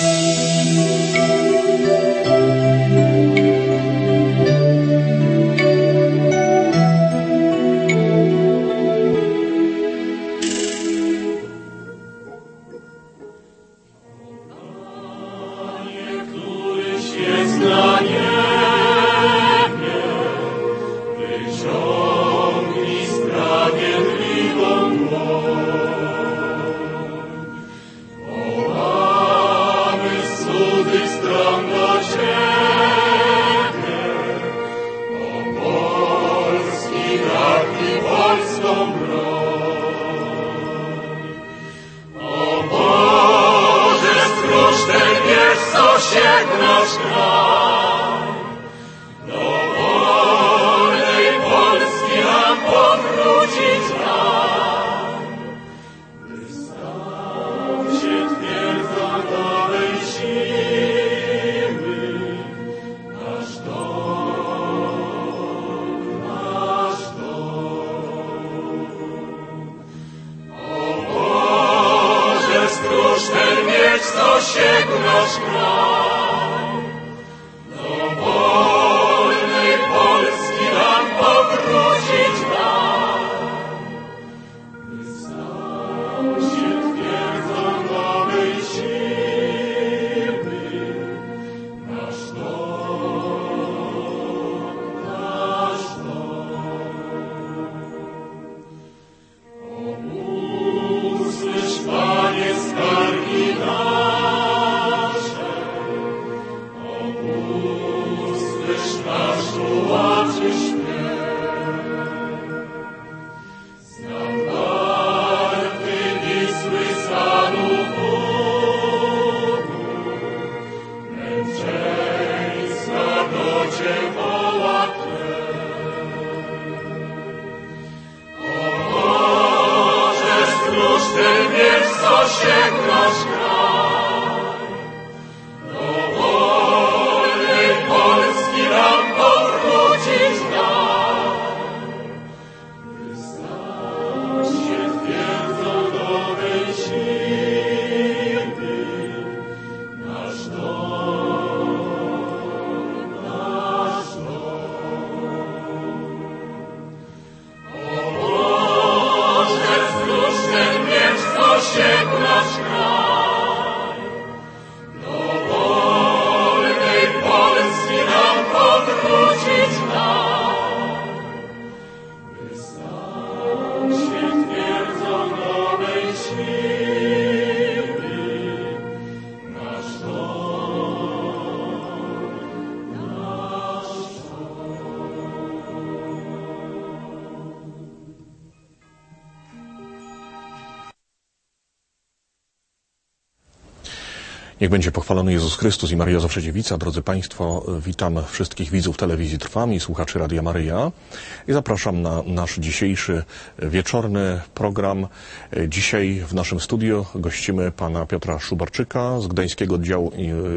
Niech będzie pochwalony Jezus Chrystus i Maria Zawsze Dziewica. Drodzy Państwo, witam wszystkich widzów telewizji Trwam i słuchaczy Radia Maryja i zapraszam na nasz dzisiejszy wieczorny program. Dzisiaj w naszym studiu gościmy pana Piotra Szubarczyka z Gdańskiego Oddziału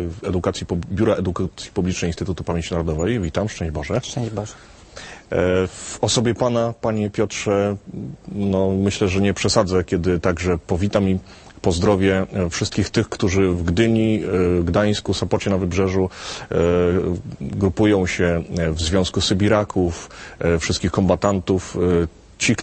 Biura Edukacji Publicznej Instytutu Pamięci Narodowej. Witam, szczęść Boże. Szczęść Boże. W osobie pana, panie Piotrze, no myślę, że nie przesadzę, kiedy także powitam i pozdrowię wszystkich tych, którzy w Gdyni, Gdańsku, Sopocie na Wybrzeżu grupują się w Związku Sybiraków, wszystkich kombatantów, ci,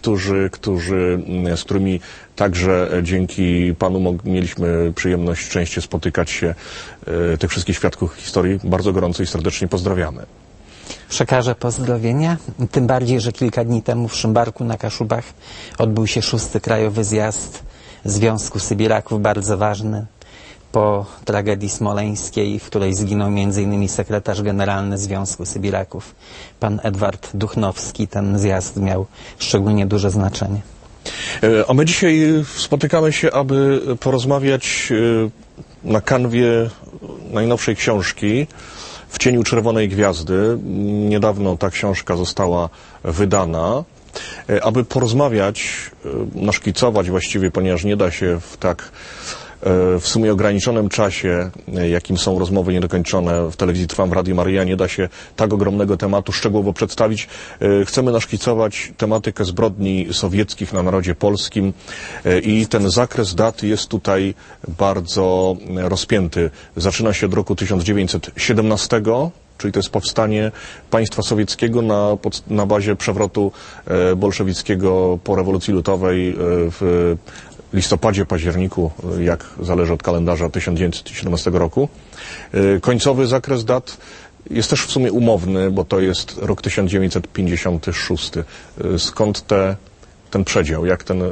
z którymi także dzięki panu mieliśmy przyjemność częściej spotykać się, tych wszystkich świadków historii, bardzo gorąco i serdecznie pozdrawiamy. Przekażę pozdrowienia, tym bardziej, że kilka dni temu w Szymbarku na Kaszubach odbył się 6. Krajowy Zjazd Związku Sybiraków, bardzo ważny, po tragedii smoleńskiej, w której zginął m.in. sekretarz generalny Związku Sybiraków, pan Edward Duchnowski. Ten zjazd miał szczególnie duże znaczenie. A my dzisiaj spotykamy się, aby porozmawiać na kanwie najnowszej książki W cieniu czerwonej gwiazdy. Niedawno ta książka została wydana. Aby porozmawiać, naszkicować właściwie, ponieważ nie da się w tak w sumie ograniczonym czasie, jakim są rozmowy niedokończone w telewizji Trwam, w Radiu Maryja, nie da się tak ogromnego tematu szczegółowo przedstawić. Chcemy naszkicować tematykę zbrodni sowieckich na narodzie polskim i ten zakres dat jest tutaj bardzo rozpięty. Zaczyna się od roku 1917, czyli to jest powstanie państwa sowieckiego na bazie przewrotu bolszewickiego po rewolucji lutowej w listopadzie, październiku, jak zależy od kalendarza 1917 roku. Końcowy zakres dat jest też w sumie umowny, bo to jest rok 1956. Skąd ten przedział?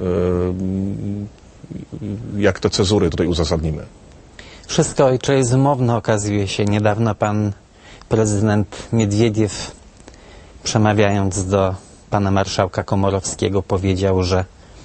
Jak te cezury tutaj uzasadnimy? Wszystko, ojcze, jest umowne, okazuje się. Niedawno pan prezydent Miedwiediew, przemawiając do pana marszałka Komorowskiego, powiedział, że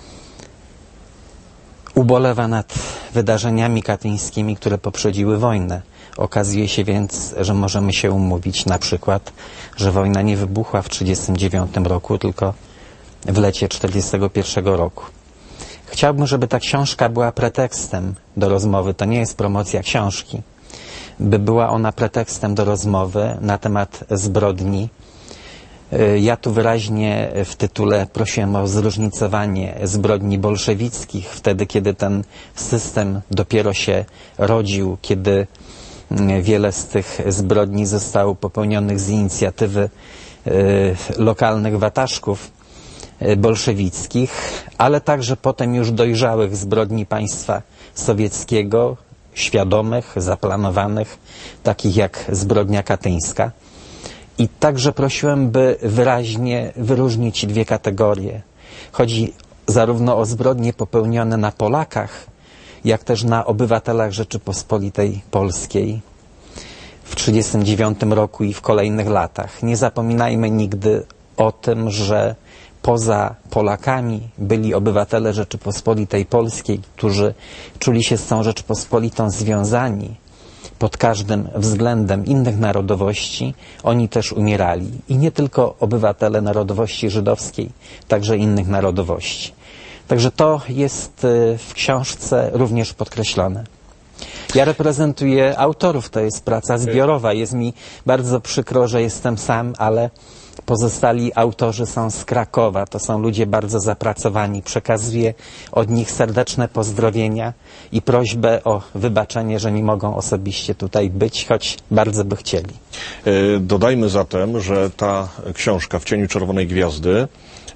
ubolewa nad wydarzeniami katyńskimi, które poprzedziły wojnę. Okazuje się więc, że możemy się umówić na przykład, że wojna nie wybuchła w 1939 roku, tylko w lecie 1941 roku. Chciałbym, żeby ta książka była pretekstem do rozmowy. To nie jest promocja książki. By była ona pretekstem do rozmowy na temat zbrodni. Ja tu wyraźnie w tytule prosiłem o zróżnicowanie zbrodni bolszewickich, wtedy kiedy ten system dopiero się rodził, kiedy wiele z tych zbrodni zostało popełnionych z inicjatywy lokalnych wataszków bolszewickich, ale także potem już dojrzałych zbrodni państwa sowieckiego, świadomych, zaplanowanych, takich jak zbrodnia katyńska. I także prosiłem, by wyraźnie wyróżnić dwie kategorie. Chodzi zarówno o zbrodnie popełnione na Polakach, jak też na obywatelach Rzeczypospolitej Polskiej w 1939 roku i w kolejnych latach. Nie zapominajmy nigdy o tym, że poza Polakami byli obywatele Rzeczypospolitej Polskiej, którzy czuli się z tą Rzeczypospolitą związani pod każdym względem innych narodowości. Oni też umierali. I nie tylko obywatele narodowości żydowskiej, także innych narodowości. Także to jest w książce również podkreślone. Ja reprezentuję autorów, to jest praca zbiorowa. Jest mi bardzo przykro, że jestem sam, ale pozostali autorzy są z Krakowa. To są ludzie bardzo zapracowani. Przekazuję od nich serdeczne pozdrowienia i prośbę o wybaczenie, że nie mogą osobiście tutaj być, choć bardzo by chcieli. Dodajmy zatem, że ta książka W cieniu czerwonej gwiazdy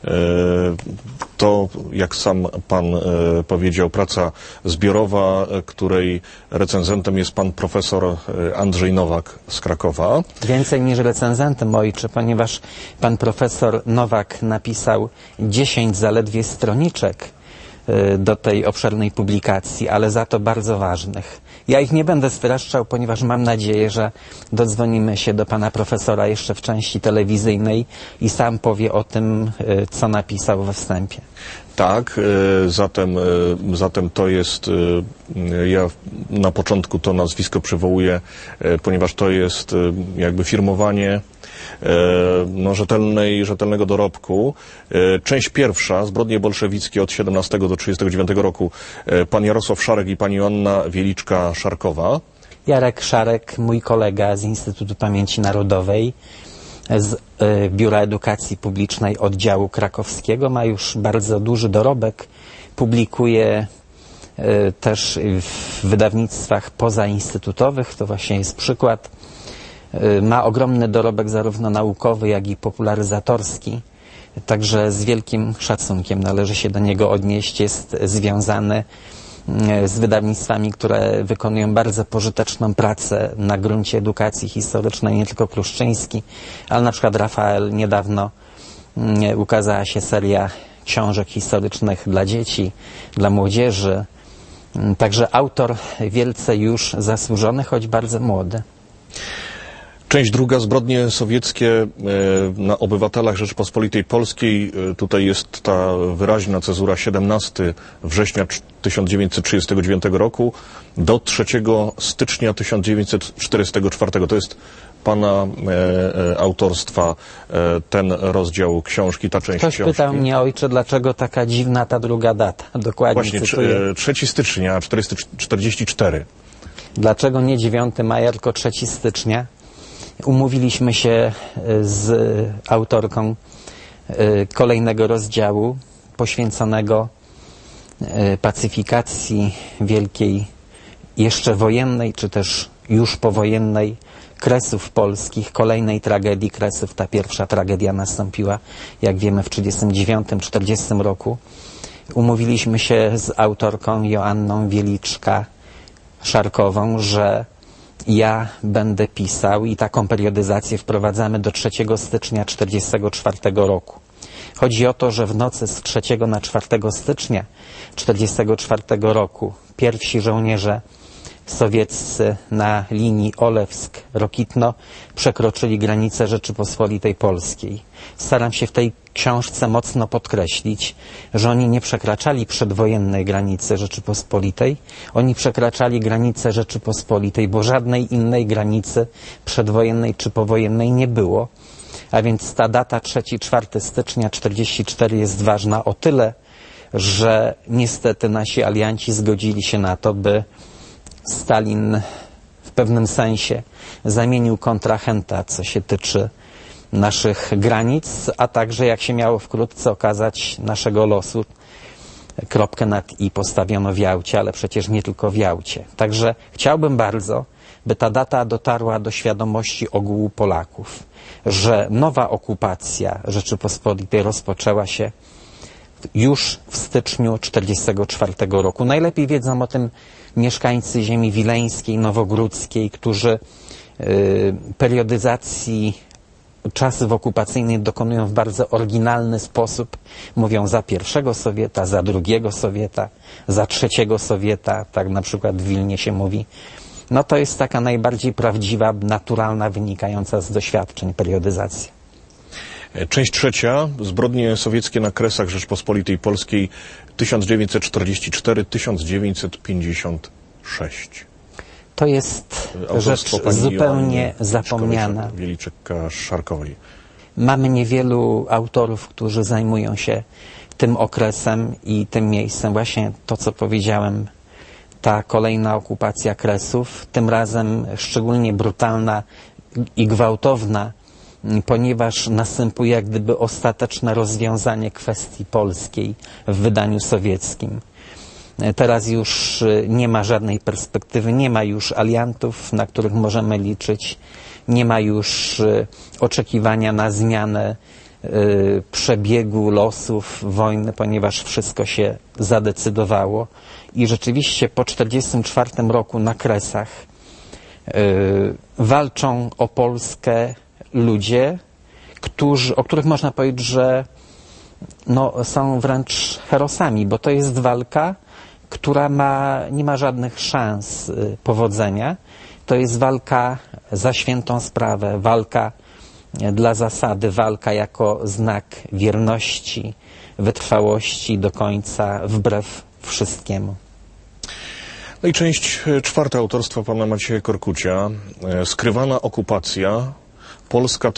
to, jak sam pan powiedział, praca zbiorowa, której recenzentem jest pan profesor Andrzej Nowak z Krakowa. Więcej niż recenzentem, ojcze, ponieważ pan profesor Nowak napisał 10 zaledwie stroniczek do tej obszernej publikacji, ale za to bardzo ważnych. Ja ich nie będę streszczał, ponieważ mam nadzieję, że dodzwonimy się do pana profesora jeszcze w części telewizyjnej i sam powie o tym, co napisał we wstępie. Tak, zatem to jest, ja na początku to nazwisko przywołuję, ponieważ to jest jakby firmowanie rzetelnego dorobku. Część pierwsza, zbrodnie bolszewickie od 17 do 39 roku, pan Jarosław Szarek i pani Joanna Wieliczka-Szarkowa. Jarek Szarek, mój kolega z Instytutu Pamięci Narodowej, z Biura Edukacji Publicznej Oddziału Krakowskiego, ma już bardzo duży dorobek, publikuje też w wydawnictwach pozainstytutowych, to właśnie jest przykład. Ma ogromny dorobek zarówno naukowy, jak i popularyzatorski, także z wielkim szacunkiem należy się do niego odnieść. Jest związany z wydawnictwami, które wykonują bardzo pożyteczną pracę na gruncie edukacji historycznej, nie tylko Kruszczyński, ale na przykład Rafael. Niedawno ukazała się seria książek historycznych dla dzieci, dla młodzieży. Także autor wielce już zasłużony, choć bardzo młody. Część druga, zbrodnie sowieckie na obywatelach Rzeczypospolitej Polskiej. Tutaj jest ta wyraźna cezura 17 września 1939 roku do 3 stycznia 1944. To jest pana autorstwa ten rozdział książki, ta część Ktoś książki? pytał mnie, ojcze, dlaczego taka dziwna ta druga data? Dokładnie Właśnie, cytuję. 3 stycznia 444. Dlaczego nie 9 maja, tylko 3 stycznia? Umówiliśmy się z autorką kolejnego rozdziału poświęconego pacyfikacji wielkiej, jeszcze wojennej, czy też już powojennej Kresów polskich, kolejnej tragedii Kresów. Ta pierwsza tragedia nastąpiła, jak wiemy, w 1939-1940 roku. Umówiliśmy się z autorką Joanną Wieliczka-Szarkową, że ja będę pisał i taką periodyzację wprowadzamy do 3 stycznia 1944 roku. Chodzi o to, że w nocy z 3 na 4 stycznia 1944 roku pierwsi żołnierze sowieccy na linii Olewsk-Rokitno przekroczyli granicę Rzeczypospolitej Polskiej. Staram się w tej książce mocno podkreślić, że oni nie przekraczali przedwojennej granicy Rzeczypospolitej, oni przekraczali granicę Rzeczypospolitej, bo żadnej innej granicy przedwojennej czy powojennej nie było. A więc ta data 3-4 stycznia 1944 jest ważna o tyle, że niestety nasi alianci zgodzili się na to, by Stalin w pewnym sensie zamienił kontrahenta, co się tyczy naszych granic, a także, jak się miało wkrótce okazać, naszego losu. Kropkę nad i postawiono w Jałcie, ale przecież nie tylko w Jałcie. Także chciałbym bardzo, by ta data dotarła do świadomości ogółu Polaków, że nowa okupacja Rzeczypospolitej rozpoczęła się już w styczniu 1944 roku. Najlepiej wiedzą o tym mieszkańcy ziemi wileńskiej, nowogródzkiej, którzy periodyzacji czasów okupacyjnych dokonują w bardzo oryginalny sposób. Mówią za pierwszego Sowieta, za drugiego Sowieta, za trzeciego Sowieta, tak na przykład w Wilnie się mówi. No to jest taka najbardziej prawdziwa, naturalna, wynikająca z doświadczeń periodyzacja. Część 3. Zbrodnie sowieckie na Kresach Rzeczpospolitej Polskiej 1944-1956. To jest rzecz zupełnie zapomniana. Wieliczka-Szarkowej. Mamy niewielu autorów, którzy zajmują się tym okresem i tym miejscem. Właśnie to, co powiedziałem, ta kolejna okupacja Kresów, tym razem szczególnie brutalna i gwałtowna, ponieważ następuje jak gdyby ostateczne rozwiązanie kwestii polskiej w wydaniu sowieckim. Teraz już nie ma żadnej perspektywy, nie ma już aliantów, na których możemy liczyć, nie ma już oczekiwania na zmianę przebiegu losów wojny, ponieważ wszystko się zadecydowało. I rzeczywiście po 1944 roku na Kresach walczą o Polskę ludzie, o których można powiedzieć, że są wręcz herosami, bo to jest walka, która nie ma żadnych szans powodzenia. To jest walka za świętą sprawę, walka dla zasady, walka jako znak wierności, wytrwałości do końca, wbrew wszystkiemu. No i część 4. autorstwa pana Macieja Korkucia. Skrywana okupacja. Polska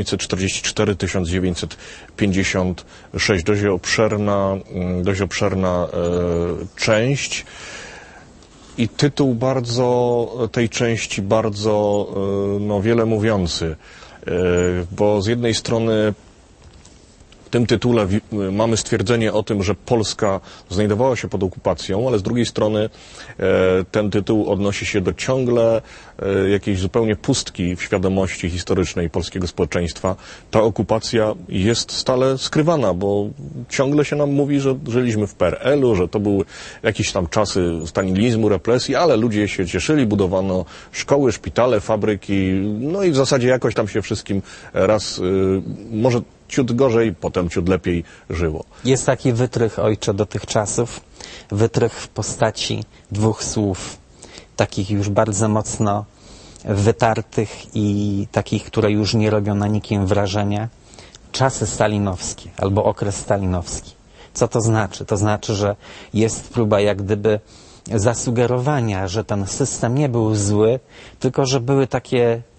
1944-1956. Dość obszerna część. I tytuł tej części bardzo wiele mówiący. Bo z jednej strony w tym tytule mamy stwierdzenie o tym, że Polska znajdowała się pod okupacją, ale z drugiej strony ten tytuł odnosi się do ciągle jakiejś zupełnie pustki w świadomości historycznej polskiego społeczeństwa. Ta okupacja jest stale skrywana, bo ciągle się nam mówi, że żyliśmy w PRL-u, że to były jakieś tam czasy stalinizmu, represji, ale ludzie się cieszyli, budowano szkoły, szpitale, fabryki, no i w zasadzie jakoś tam się wszystkim raz, może ciut gorzej, potem ciut lepiej żyło. Jest taki wytrych, ojcze, do tych czasów. Wytrych w postaci 2 słów, takich już bardzo mocno wytartych i takich, które już nie robią na nikim wrażenia. Czasy stalinowskie albo okres stalinowski. Co to znaczy? To znaczy, że jest próba jak gdyby zasugerowania, że ten system nie był zły, tylko że były takie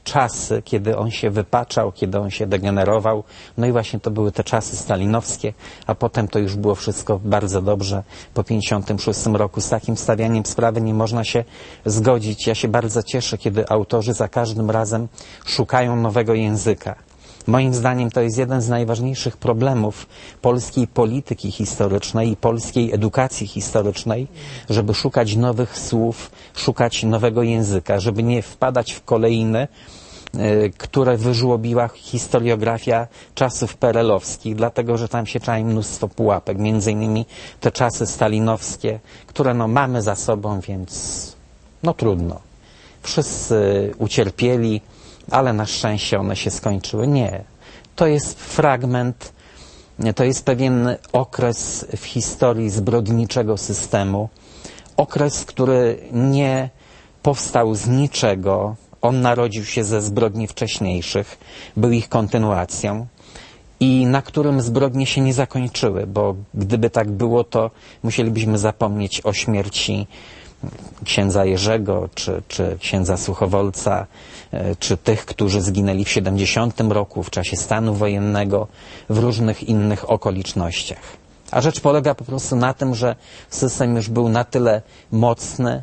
czasy, kiedy on się wypaczał, kiedy on się degenerował. No i właśnie to były te czasy stalinowskie, a potem to już było wszystko bardzo dobrze. Po 1956 roku z takim stawianiem sprawy nie można się zgodzić. Ja się bardzo cieszę, kiedy autorzy za każdym razem szukają nowego języka. Moim zdaniem to jest jeden z najważniejszych problemów polskiej polityki historycznej i polskiej edukacji historycznej, żeby szukać nowych słów, szukać nowego języka, żeby nie wpadać w kolejny, które wyżłobiła historiografia czasów perelowskich, dlatego że tam się czai mnóstwo pułapek, między innymi te czasy stalinowskie, które no mamy za sobą, więc no trudno. Wszyscy ucierpieli, ale na szczęście one się skończyły. Nie. To jest fragment, to jest pewien okres w historii zbrodniczego systemu. Okres, który nie powstał z niczego. On narodził się ze zbrodni wcześniejszych, był ich kontynuacją i na którym zbrodnie się nie zakończyły, bo gdyby tak było, to musielibyśmy zapomnieć o śmierci księdza Jerzego, czy księdza Suchowolca, czy tych, którzy zginęli w 70 roku, w czasie stanu wojennego, w różnych innych okolicznościach. A rzecz polega po prostu na tym, że system już był na tyle mocny,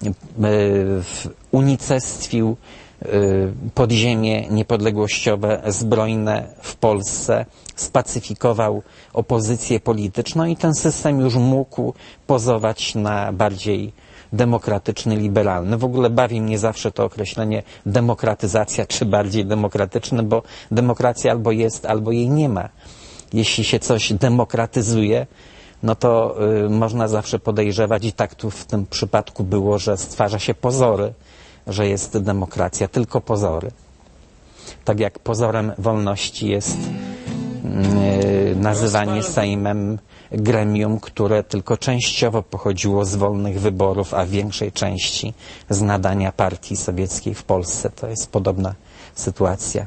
unicestwił podziemie niepodległościowe, zbrojne w Polsce, spacyfikował opozycję polityczną i ten system już mógł pozować na bardziej demokratyczny, liberalny. W ogóle bawi mnie zawsze to określenie demokratyzacja, czy bardziej demokratyczny, bo demokracja albo jest, albo jej nie ma. Jeśli się coś demokratyzuje, no to można zawsze podejrzewać, i tak tu w tym przypadku było, że stwarza się pozory, że jest demokracja, tylko pozory. Tak jak pozorem wolności jest nazywanie Sejmem gremium, które tylko częściowo pochodziło z wolnych wyborów, a w większej części z nadania partii sowieckiej w Polsce. To jest podobna sytuacja.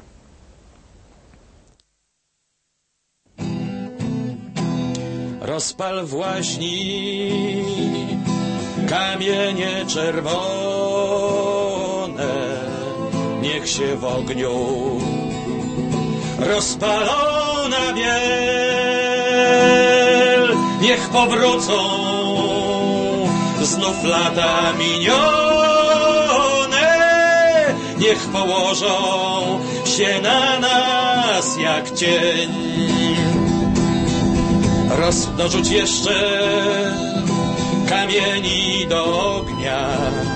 Rozpal w łaźni kamienie czerwone, niech się w ogniu rozpalona biel, niech powrócą znów lata minione, niech położą się na nas jak cień. Dorzuć jeszcze kamieni do ognia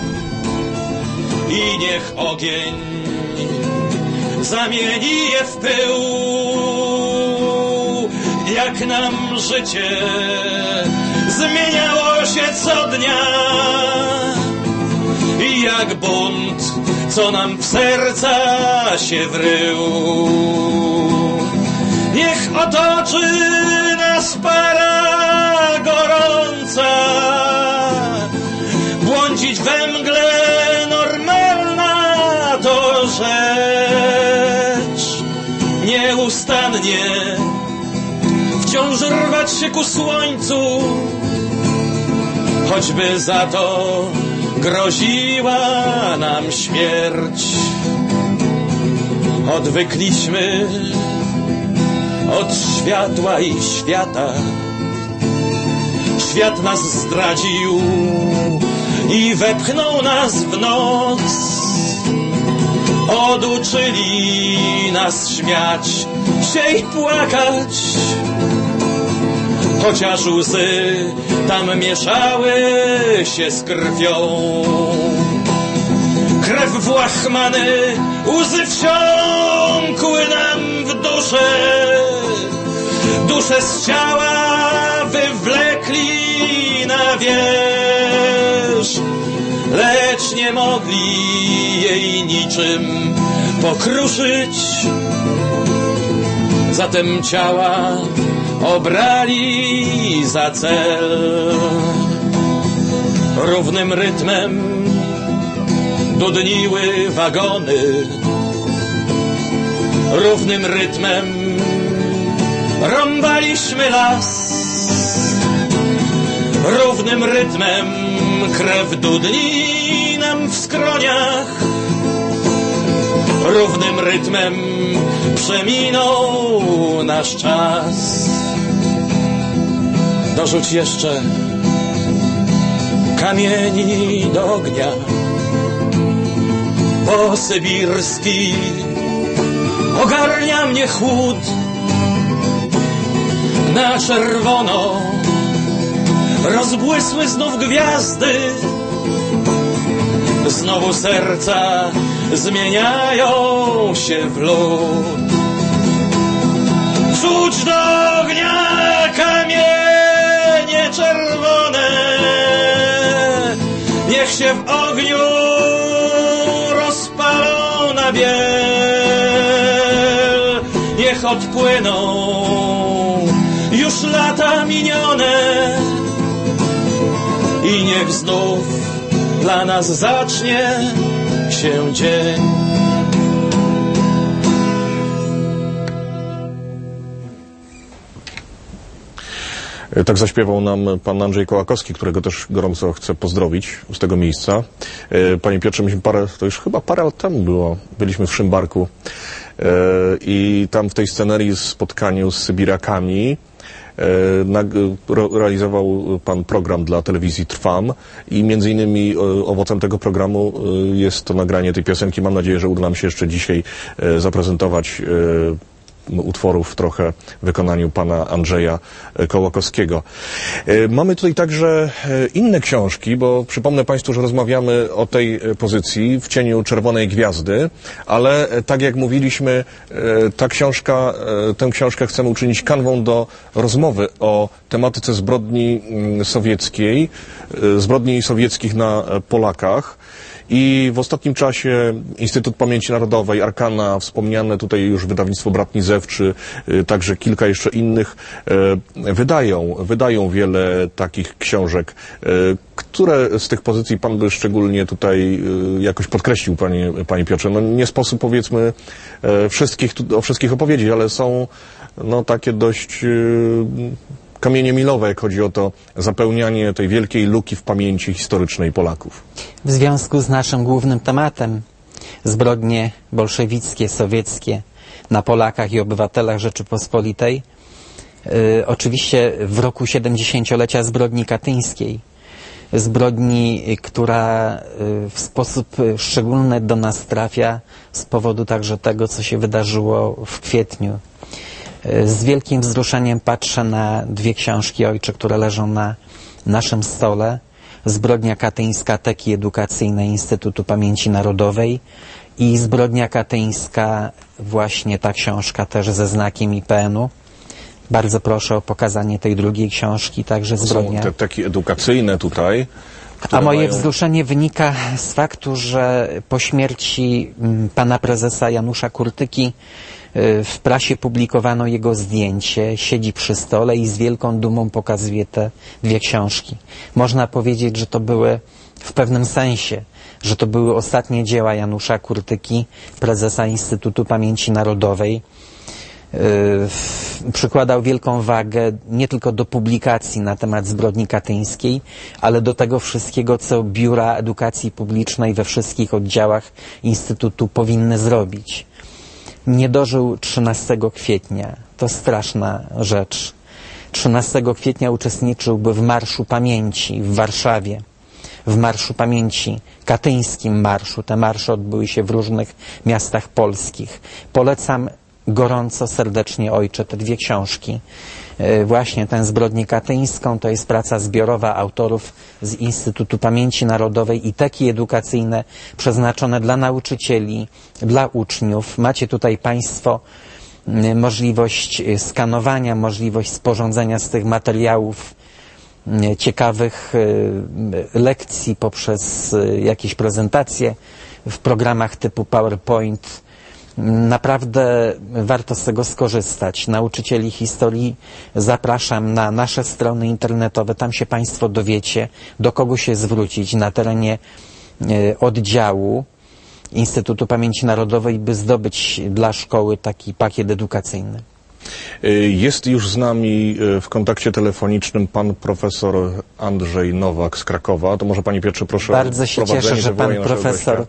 i niech ogień zamieni je w pył, jak nam życie zmieniało się co dnia i jak bunt, co nam w serca się wrył. Niech otoczy nas para gorąca, błądzić we mgle normalna to rzecz. Nieustannie wciąż rwać się ku słońcu, choćby za to groziła nam śmierć. Odwykliśmy od światła i świata. Świat nas zdradził i wepchnął nas w noc. Oduczyli nas śmiać się i płakać, chociaż łzy tam mieszały się z krwią. Krew w łachmany, łzy wsiąkły nam w duszę. Duszę z ciała wywlekli na wierzch, lecz nie mogli jej niczym pokruszyć. Zatem ciała obrali za cel. Równym rytmem dudniły wagony, równym rytmem rąbaliśmy las, równym rytmem krew dudni nam w skroniach, równym rytmem przeminął nasz czas. Dorzuć jeszcze kamieni do ognia, bo sybirski ogarnia mnie chłód. Na czerwono rozbłysły znów gwiazdy, znowu serca zmieniają się w lód. Rzuć do ognia kamienie czerwone, niech się w ogniu rozpalą na biel, niech odpłyną już lata minione i niech znów dla nas zacznie się dzień. Tak zaśpiewał nam pan Andrzej Kołakowski, którego też gorąco chcę pozdrowić z tego miejsca. Panie Piotrze, myśmy to już chyba parę lat temu było, byliśmy w Szymbarku i tam w tej scenerii spotkaniu z Sybirakami realizował pan program dla telewizji Trwam i między innymi owocem tego programu jest to nagranie tej piosenki. Mam nadzieję, że uda nam się jeszcze dzisiaj zaprezentować utworów trochę w wykonaniu pana Andrzeja Kołakowskiego. Mamy tutaj także inne książki, bo przypomnę państwu, że rozmawiamy o tej pozycji w cieniu czerwonej gwiazdy, ale tak jak mówiliśmy, tę książkę chcemy uczynić kanwą do rozmowy o tematyce zbrodni sowieckiej, zbrodni sowieckich na Polakach. I w ostatnim czasie Instytut Pamięci Narodowej, Arkana, wspomniane tutaj już wydawnictwo Brat Nizew, czy także kilka jeszcze innych, wydają wiele takich książek. Które z tych pozycji pan by szczególnie tutaj jakoś podkreślił, panie Piotrze? No nie sposób, powiedzmy, o wszystkich opowiedzieć, ale są takie dość kamienie milowe, jak chodzi o to zapełnianie tej wielkiej luki w pamięci historycznej Polaków. W związku z naszym głównym tematem, zbrodnie bolszewickie, sowieckie na Polakach i obywatelach Rzeczypospolitej, oczywiście w roku 70-lecia zbrodni katyńskiej, zbrodni, która w sposób szczególny do nas trafia z powodu także tego, co się wydarzyło w kwietniu. Z wielkim wzruszeniem patrzę na dwie książki, ojcze, które leżą na naszym stole. Zbrodnia katyńska Teki Edukacyjnej Instytutu Pamięci Narodowej i Zbrodnia katyńska, właśnie ta książka też ze znakiem IPN-u. Bardzo proszę o pokazanie tej drugiej książki, także zbrodnia. Są te Teki edukacyjne tutaj. A moje wzruszenie wynika z faktu, że po śmierci pana prezesa Janusza Kurtyki w prasie publikowano jego zdjęcie, siedzi przy stole i z wielką dumą pokazuje te dwie książki. Można powiedzieć, że to były w pewnym sensie, że to były ostatnie dzieła Janusza Kurtyki, prezesa Instytutu Pamięci Narodowej. Przykładał wielką wagę nie tylko do publikacji na temat zbrodni katyńskiej, ale do tego wszystkiego, co biura edukacji publicznej we wszystkich oddziałach Instytutu powinny zrobić. Nie dożył 13 kwietnia. To straszna rzecz. 13 kwietnia uczestniczyłby w Marszu Pamięci w Warszawie. W Marszu Pamięci, katyńskim marszu. Te marsze odbyły się w różnych miastach polskich. Polecam gorąco, serdecznie, ojcze, te dwie książki. Właśnie tę zbrodnię katyńską, to jest praca zbiorowa autorów z Instytutu Pamięci Narodowej i teki edukacyjne przeznaczone dla nauczycieli, dla uczniów. Macie tutaj państwo możliwość skanowania, możliwość sporządzenia z tych materiałów ciekawych lekcji poprzez jakieś prezentacje w programach typu PowerPoint. Naprawdę warto z tego skorzystać. Nauczycieli historii zapraszam na nasze strony internetowe. Tam się państwo dowiecie, do kogo się zwrócić na terenie oddziału Instytutu Pamięci Narodowej, by zdobyć dla szkoły taki pakiet edukacyjny. Jest już z nami w kontakcie telefonicznym pan profesor Andrzej Nowak z Krakowa. To może panie Piotrze proszę. Bardzo się cieszę, że pan profesor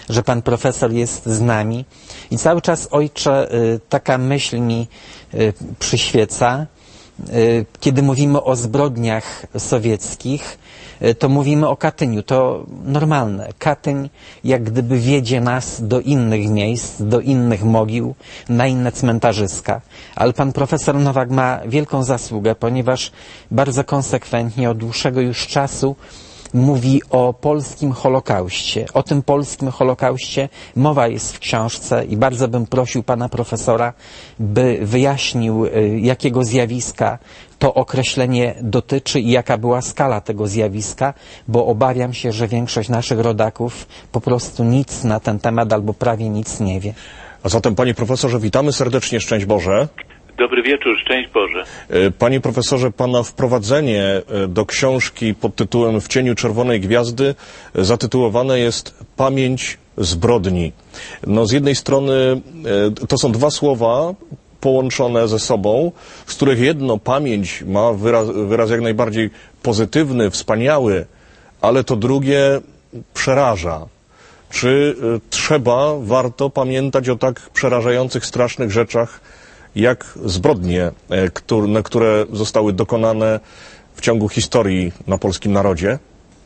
że pan profesor jest z nami. I cały czas, ojcze, taka myśl mi przyświeca. Kiedy mówimy o zbrodniach sowieckich, to mówimy o Katyniu. To normalne. Katyń jak gdyby wiedzie nas do innych miejsc, do innych mogił, na inne cmentarzyska. Ale pan profesor Nowak ma wielką zasługę, ponieważ bardzo konsekwentnie od dłuższego już czasu mówi o polskim Holokauście. O tym polskim Holokauście mowa jest w książce i bardzo bym prosił pana profesora, by wyjaśnił, jakiego zjawiska to określenie dotyczy i jaka była skala tego zjawiska, bo obawiam się, że większość naszych rodaków po prostu nic na ten temat albo prawie nic nie wie. A zatem, panie profesorze, witamy serdecznie, szczęść Boże. Dobry wieczór, szczęść Boże. Panie profesorze, pana wprowadzenie do książki pod tytułem W cieniu czerwonej gwiazdy zatytułowane jest Pamięć zbrodni. No, z jednej strony to są dwa słowa połączone ze sobą, z których jedno, pamięć, ma wyraz jak najbardziej pozytywny, wspaniały, ale to drugie przeraża. Czy warto pamiętać o tak przerażających, strasznych rzeczach, jak zbrodnie, które zostały dokonane w ciągu historii na polskim narodzie?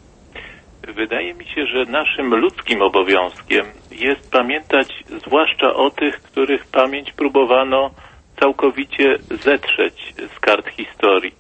Wydaje mi się, że naszym ludzkim obowiązkiem jest pamiętać zwłaszcza o tych, których pamięć próbowano całkowicie zetrzeć z kart historii.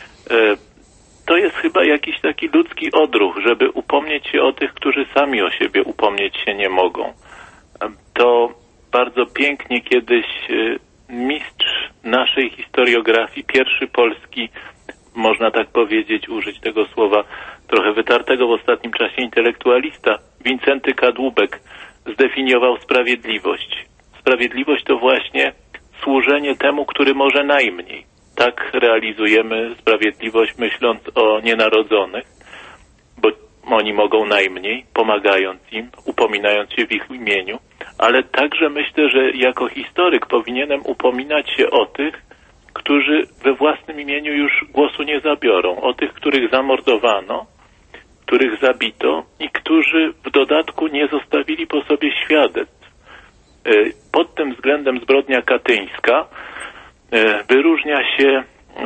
To jest chyba jakiś taki ludzki odruch, żeby upomnieć się o tych, którzy sami o siebie upomnieć się nie mogą. To bardzo pięknie kiedyś mistrz naszej historiografii, pierwszy polski, można tak powiedzieć, użyć tego słowa trochę wytartego w ostatnim czasie, intelektualista, Wincenty Kadłubek, zdefiniował sprawiedliwość. Sprawiedliwość to właśnie służenie temu, który może najmniej. Tak realizujemy sprawiedliwość, myśląc o nienarodzonych, bo oni mogą najmniej, pomagając im, upominając się w ich imieniu, ale także myślę, że jako historyk powinienem upominać się o tych, którzy we własnym imieniu już głosu nie zabiorą, o tych, których zamordowano, których zabito i którzy w dodatku nie zostawili po sobie świadectw. Pod tym względem zbrodnia katyńska wyróżnia się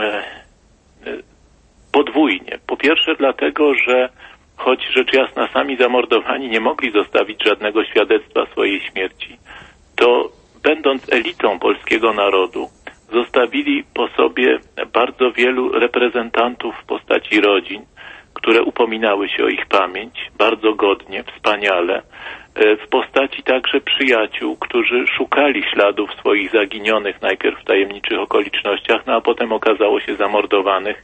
podwójnie. Po pierwsze dlatego, że choć rzecz jasna sami zamordowani nie mogli zostawić żadnego świadectwa swojej śmierci, to będąc elitą polskiego narodu zostawili po sobie bardzo wielu reprezentantów w postaci rodzin, które upominały się o ich pamięć bardzo godnie, wspaniale, w postaci także przyjaciół, którzy szukali śladów swoich zaginionych najpierw w tajemniczych okolicznościach, no a potem okazało się zamordowanych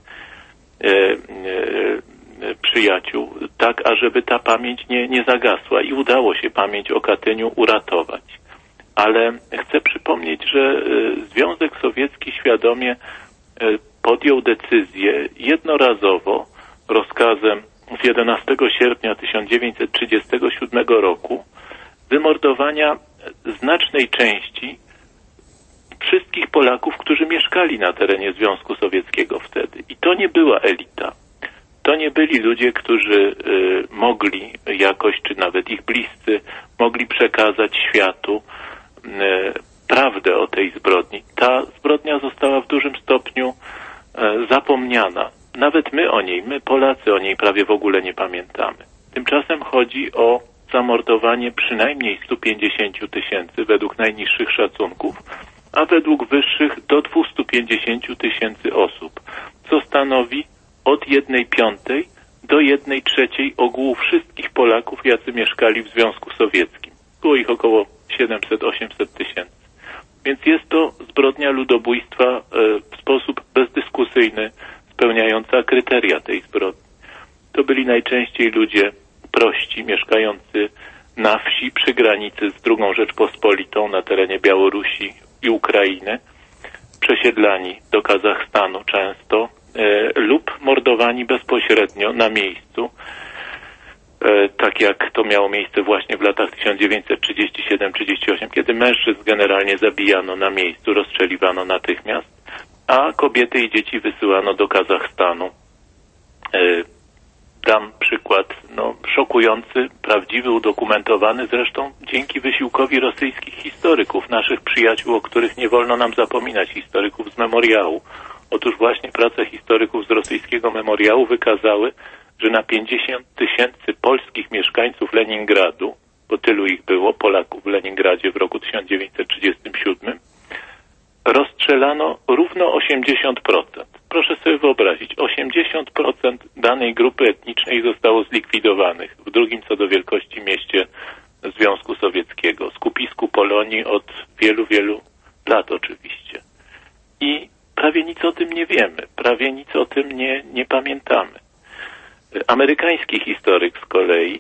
przyjaciół, tak ażeby ta pamięć nie zagasła i udało się pamięć o Katyniu uratować. Ale chcę przypomnieć, że Związek Sowiecki świadomie podjął decyzję jednorazowo rozkazem z 11 sierpnia 1937 roku wymordowania znacznej części wszystkich Polaków, którzy mieszkali na terenie Związku Sowieckiego wtedy. I to nie była elita. To nie byli ludzie, którzy mogli jakoś, czy nawet ich bliscy, mogli przekazać światu prawdę o tej zbrodni. Ta zbrodnia została w dużym stopniu zapomniana. Nawet my Polacy o niej prawie w ogóle nie pamiętamy. Tymczasem chodzi o zamordowanie przynajmniej 150 000 według najniższych szacunków, a według wyższych do 250 000 osób, co stanowi od 1/5 do 1/3 ogółu wszystkich Polaków, jacy mieszkali w Związku Sowieckim. Było ich około 700-800 tysięcy. Więc jest to zbrodnia ludobójstwa w sposób bezdyskusyjny, spełniająca kryteria tej zbrodni. To byli najczęściej ludzie prości, mieszkający na wsi przy granicy z II Rzeczpospolitą na terenie Białorusi i Ukrainy, przesiedlani do Kazachstanu często lub mordowani bezpośrednio na miejscu, tak jak to miało miejsce właśnie w latach 1937-38, kiedy mężczyzn generalnie zabijano na miejscu, rozstrzeliwano natychmiast, a kobiety i dzieci wysyłano do Kazachstanu dam przykład szokujący, prawdziwy, udokumentowany, zresztą dzięki wysiłkowi rosyjskich historyków, naszych przyjaciół, o których nie wolno nam zapominać, historyków z memoriału. Otóż właśnie prace historyków z rosyjskiego memoriału wykazały, że na 50 000 polskich mieszkańców Leningradu, bo tylu ich było, Polaków w Leningradzie w roku 1937, rozstrzelano równo 80%. Proszę sobie wyobrazić, 80% danej grupy etnicznej zostało zlikwidowanych w drugim co do wielkości mieście Związku Sowieckiego, skupisku Polonii od wielu, wielu lat oczywiście. I prawie nic o tym nie wiemy, prawie nic o tym nie pamiętamy. Amerykański historyk z kolei,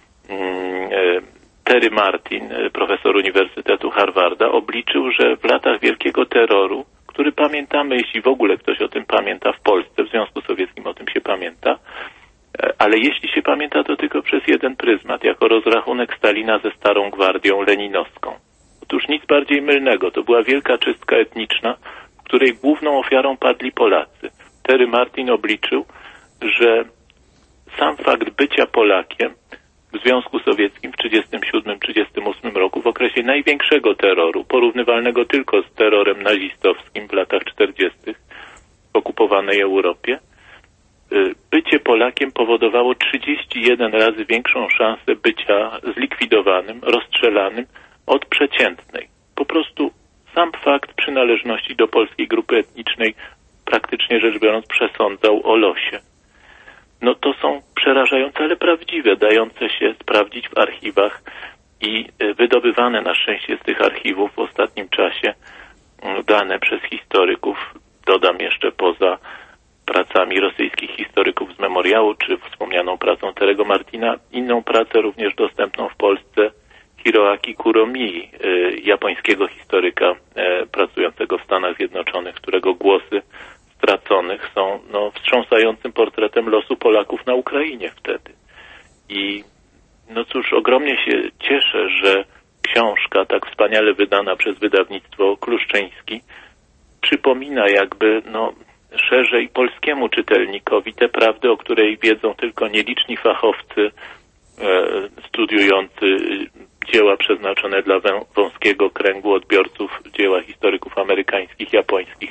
Terry Martin, profesor Uniwersytetu Harvarda, obliczył, że w latach Wielkiego Terroru, który pamiętamy, jeśli w ogóle ktoś o tym pamięta w Polsce, w Związku Sowieckim o tym się pamięta, ale jeśli się pamięta, to tylko przez jeden pryzmat, jako rozrachunek Stalina ze Starą Gwardią leninowską. Otóż nic bardziej mylnego, to była wielka czystka etniczna, w której główną ofiarą padli Polacy. Terry Martin obliczył, że sam fakt bycia Polakiem w Związku Sowieckim w 1937-1938 roku, w okresie największego terroru, porównywalnego tylko z terrorem nazistowskim w latach 40. w okupowanej Europie, bycie Polakiem powodowało 31 razy większą szansę bycia zlikwidowanym, rozstrzelanym od przeciętnej. Po prostu sam fakt przynależności do polskiej grupy etnicznej, praktycznie rzecz biorąc, przesądzał o losie. No to są przerażające, ale prawdziwe, dające się sprawdzić w archiwach i wydobywane na szczęście z tych archiwów w ostatnim czasie dane przez historyków, dodam jeszcze poza pracami rosyjskich historyków z memoriału, czy wspomnianą pracą Terry'ego Martina, inną pracę również dostępną w Polsce Hiroaki Kuromii, japońskiego historyka pracującego w Stanach Zjednoczonych, którego głosy straconych są wstrząsającym portretem losu Polaków na Ukrainie wtedy. I cóż, ogromnie się cieszę, że książka tak wspaniale wydana przez wydawnictwo Kluszczyński przypomina jakby szerzej polskiemu czytelnikowi tę prawdę, o której wiedzą tylko nieliczni fachowcy studiujący dzieła przeznaczone dla wąskiego kręgu odbiorców, dzieła historyków amerykańskich, japońskich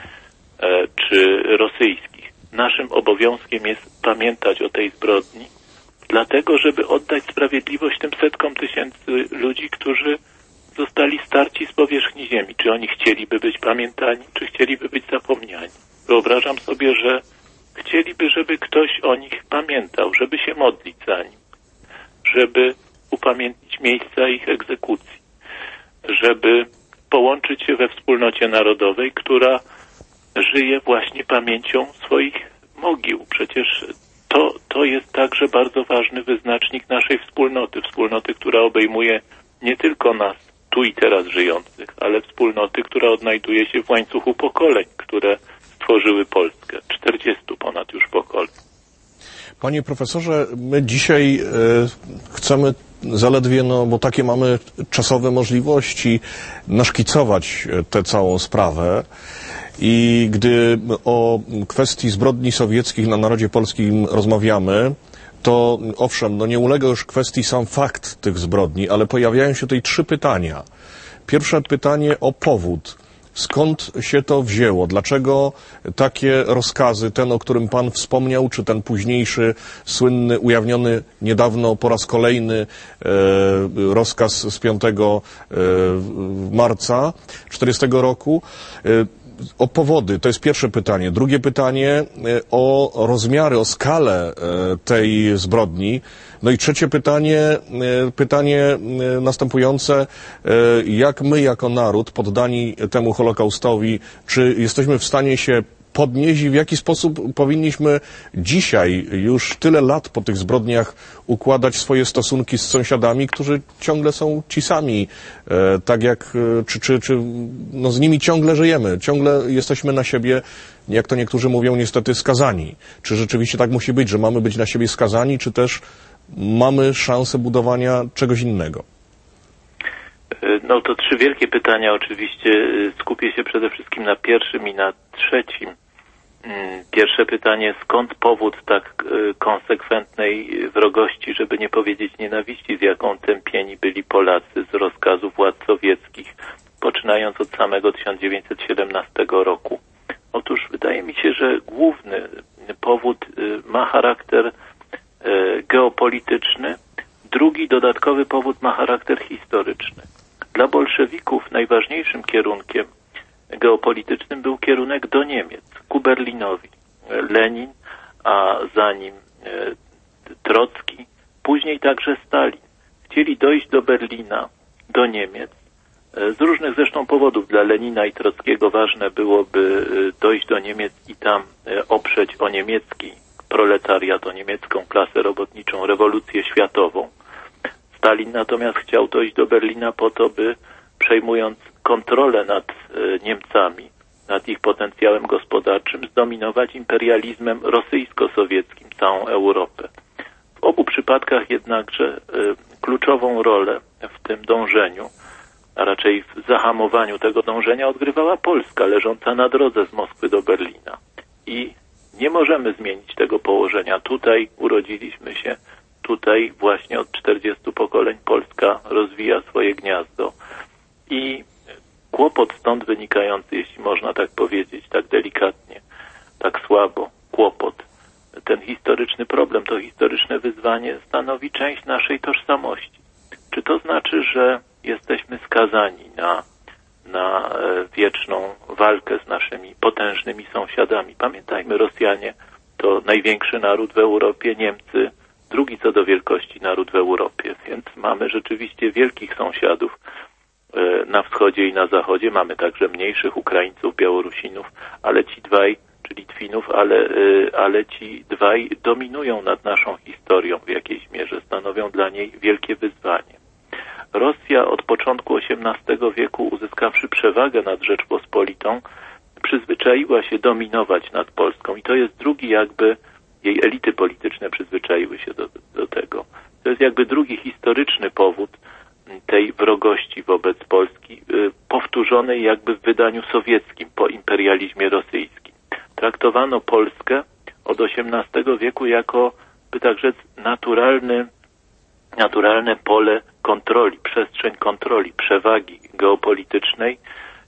czy rosyjskich. Naszym obowiązkiem jest pamiętać o tej zbrodni, dlatego żeby oddać sprawiedliwość tym setkom tysięcy ludzi, którzy zostali starci z powierzchni ziemi. Czy oni chcieliby być pamiętani, czy chcieliby być zapomniani? Wyobrażam sobie, że chcieliby, żeby ktoś o nich pamiętał, żeby się modlić za nim, żeby upamiętnić miejsca ich egzekucji, żeby połączyć się we wspólnocie narodowej, która żyje właśnie pamięcią swoich mogił. Przecież to jest także bardzo ważny wyznacznik naszej wspólnoty, która obejmuje nie tylko nas, tu i teraz żyjących, ale wspólnoty, która odnajduje się w łańcuchu pokoleń, które stworzyły Polskę. 40 ponad już pokoleń. Panie profesorze, my dzisiaj chcemy zaledwie, bo takie mamy czasowe możliwości, naszkicować tę całą sprawę. I gdy o kwestii zbrodni sowieckich na narodzie polskim rozmawiamy, to owszem, nie ulega już kwestii sam fakt tych zbrodni, ale pojawiają się tutaj 3 pytania. Pierwsze pytanie o powód. Skąd się to wzięło? Dlaczego takie rozkazy, ten, o którym pan wspomniał, czy ten późniejszy, słynny, ujawniony niedawno po raz kolejny rozkaz z 5 marca 1940 roku, o powody, to jest pierwsze pytanie. Drugie pytanie o rozmiary, o skalę tej zbrodni. No i trzecie pytanie następujące, jak my jako naród poddani temu Holokaustowi, czy jesteśmy w stanie się podnieść i w jaki sposób powinniśmy dzisiaj, już tyle lat po tych zbrodniach, układać swoje stosunki z sąsiadami, którzy ciągle są ci sami, tak jak, czy z nimi ciągle żyjemy, ciągle jesteśmy na siebie, jak to niektórzy mówią, niestety skazani. Czy rzeczywiście tak musi być, że mamy być na siebie skazani, czy też mamy szansę budowania czegoś innego? To 3 wielkie pytania oczywiście. Skupię się przede wszystkim na pierwszym i na trzecim. Pierwsze pytanie, skąd powód tak konsekwentnej wrogości, żeby nie powiedzieć nienawiści, z jaką tępieni byli Polacy z rozkazu władz sowieckich, poczynając od samego 1917 roku? Otóż wydaje mi się, że główny powód ma charakter geopolityczny, drugi dodatkowy powód ma charakter historyczny. Dla bolszewików najważniejszym kierunkiem geopolitycznym był kierunek do Niemiec, ku Berlinowi. Lenin, a za nim Trocki, później także Stalin. Chcieli dojść do Berlina, do Niemiec, z różnych zresztą powodów. Dla Lenina i Trockiego ważne byłoby dojść do Niemiec i tam oprzeć o niemiecki proletariat, o niemiecką klasę robotniczą, rewolucję światową. Stalin natomiast chciał dojść do Berlina po to, by przejmując kontrolę nad Niemcami, nad ich potencjałem gospodarczym, zdominować imperializmem rosyjsko-sowieckim całą Europę. W obu przypadkach jednakże kluczową rolę w tym dążeniu, a raczej w zahamowaniu tego dążenia odgrywała Polska, leżąca na drodze z Moskwy do Berlina. I nie możemy zmienić tego położenia. Tutaj urodziliśmy się, tutaj właśnie od 40 pokoleń Polska rozwija swoje gniazdo. I kłopot stąd wynikający, jeśli można tak powiedzieć, tak delikatnie, tak słabo, kłopot, ten historyczny problem, to historyczne wyzwanie stanowi część naszej tożsamości. Czy to znaczy, że jesteśmy skazani na wieczną walkę z naszymi potężnymi sąsiadami? Pamiętajmy, Rosjanie to największy naród w Europie, Niemcy drugi co do wielkości naród w Europie, więc mamy rzeczywiście wielkich sąsiadów na wschodzie i na zachodzie. Mamy także mniejszych Ukraińców, Białorusinów, ale ci dwaj, czy Litwinów, ale ci dwaj dominują nad naszą historią w jakiejś mierze, stanowią dla niej wielkie wyzwanie. Rosja od początku XVIII wieku, uzyskawszy przewagę nad Rzeczpospolitą, przyzwyczaiła się dominować nad Polską i to jest drugi jakby, jej elity polityczne przyzwyczaiły się do tego. To jest jakby drugi historyczny powód tej wrogości wobec Polski, powtórzonej jakby w wydaniu sowieckim po imperializmie rosyjskim. Traktowano Polskę od XVIII wieku jako, by tak rzec, naturalne pole kontroli, przestrzeń kontroli, przewagi geopolitycznej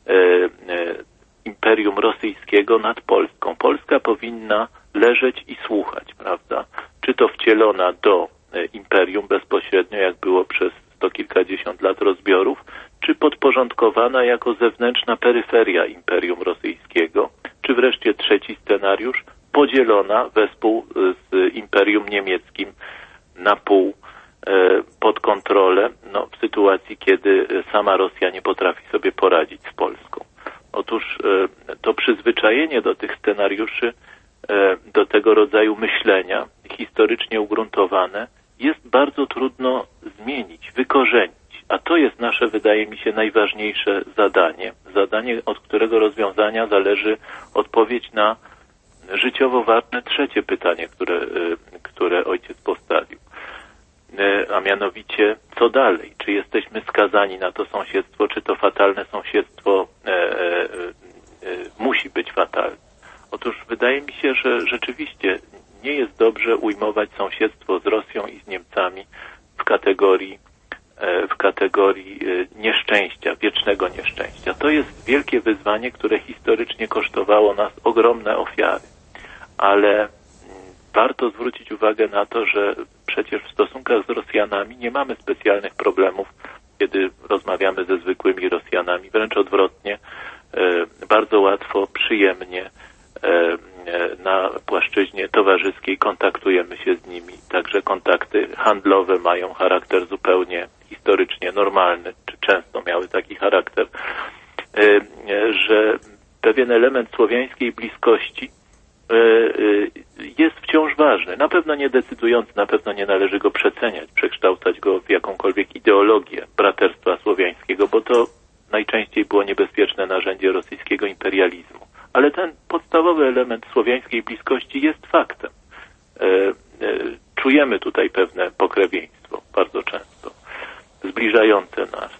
Imperium Rosyjskiego nad Polską. Polska powinna leżeć i słuchać, prawda? Czy to wcielona do imperium bezpośrednio, jak było przez sto kilkadziesiąt lat rozbiorów, czy podporządkowana jako zewnętrzna peryferia Imperium Rosyjskiego, czy wreszcie trzeci scenariusz, podzielona wespół z Imperium Niemieckim na pół pod kontrolę, w sytuacji, kiedy sama Rosja nie potrafi sobie poradzić z Polską. Otóż to przyzwyczajenie do tych scenariuszy, do tego rodzaju myślenia historycznie ugruntowane jest bardzo trudno zmienić, wykorzenić. A to jest nasze, wydaje mi się, najważniejsze zadanie. Zadanie, od którego rozwiązania zależy odpowiedź na życiowo ważne trzecie pytanie, które ojciec postawił. A mianowicie, co dalej? Czy jesteśmy skazani na to sąsiedztwo, czy to fatalne sąsiedztwo musi być fatalne? Otóż wydaje mi się, że rzeczywiście nie jest dobrze ujmować sąsiedztwo z Rosją i z Niemcami w kategorii nieszczęścia, wiecznego nieszczęścia. To jest wielkie wyzwanie, które historycznie kosztowało nas ogromne ofiary. Ale warto zwrócić uwagę na to, że przecież w stosunkach z Rosjanami nie mamy specjalnych problemów, kiedy rozmawiamy ze zwykłymi Rosjanami. Wręcz odwrotnie, bardzo łatwo, przyjemnie na płaszczyźnie towarzyskiej kontaktujemy się z nimi. Także kontakty handlowe mają charakter zupełnie historycznie normalny, czy często miały taki charakter, że pewien element słowiańskiej bliskości jest wciąż ważny. Na pewno nie decydujący, na pewno nie należy go przeceniać, przekształcać go w jakąkolwiek ideologię braterstwa słowiańskiego, bo to najczęściej było niebezpieczne narzędzie rosyjskiego imperializmu. Ale ten podstawowy element słowiańskiej bliskości jest faktem. Czujemy tutaj pewne pokrewieństwo, bardzo często, zbliżające nas,